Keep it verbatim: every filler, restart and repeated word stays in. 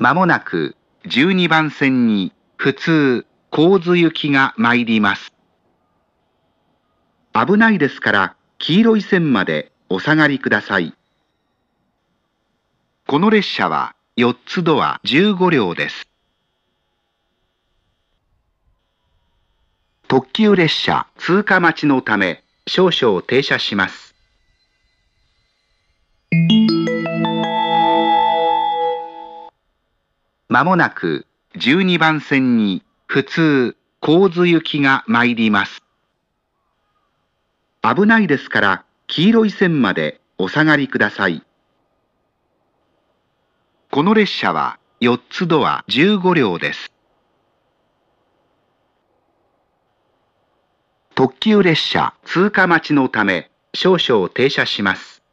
まもなくじゅうにばん線に普通、神津行きが参ります。危ないですから黄色い線までお下がりください。この列車はよっつドアじゅうごりょうです。特急列車通過待ちのため少々停車します。まもなくじゅうにばん線に普通、神津行きが参ります。危ないですから黄色い線までお下がりください。この列車はよっつドアじゅうごりょうです。特急列車通過待ちのため少々停車します。